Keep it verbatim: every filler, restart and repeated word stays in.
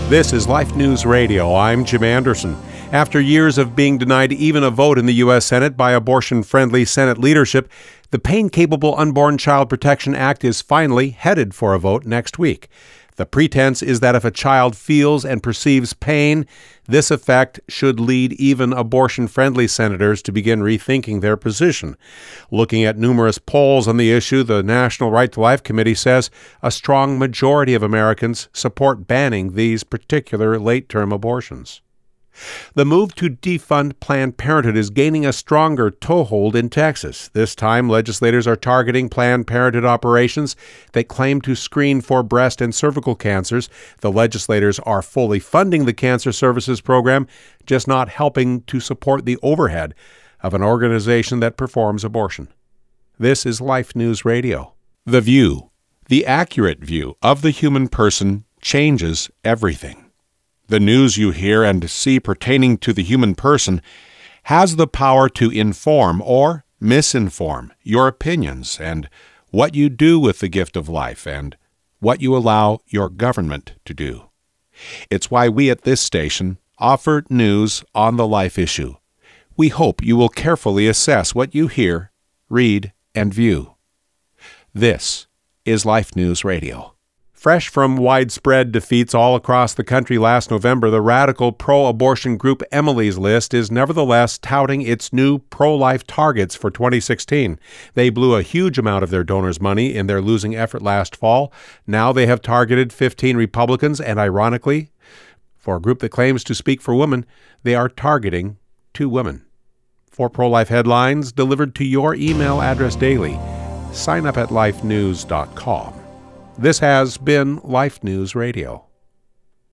This is Life News Radio. I'm Jim Anderson. After years of being denied even a vote in the U S Senate by abortion-friendly Senate leadership, the Pain-Capable Unborn Child Protection Act is finally headed for a vote next week. The pretense is that if a child feels and perceives pain, this effect should lead even abortion-friendly senators to begin rethinking their position. Looking at numerous polls on the issue, the National Right to Life Committee says a strong majority of Americans support banning these particular late-term abortions. The move to defund Planned Parenthood is gaining a stronger toehold in Texas. This time, legislators are targeting Planned Parenthood operations that claim to screen for breast and cervical cancers. The legislators are fully funding the Cancer Services Program, just not helping to support the overhead of an organization that performs abortion. This is Life News Radio. The View, the accurate view of the human person, changes everything. The news you hear and see pertaining to the human person has the power to inform or misinform your opinions and what you do with the gift of life and what you allow your government to do. It's why we at this station offer news on the life issue. We hope you will carefully assess what you hear, read, and view. This is Life News Radio. Fresh from widespread defeats all across the country last November, the radical pro-abortion group Emily's List is nevertheless touting its new pro-life targets for twenty sixteen. They blew a huge amount of their donors' money in their losing effort last fall. Now they have targeted fifteen Republicans, and ironically, for a group that claims to speak for women, they are targeting two women. For pro-life headlines delivered to your email address daily, sign up at life news dot com. This has been Life News Radio.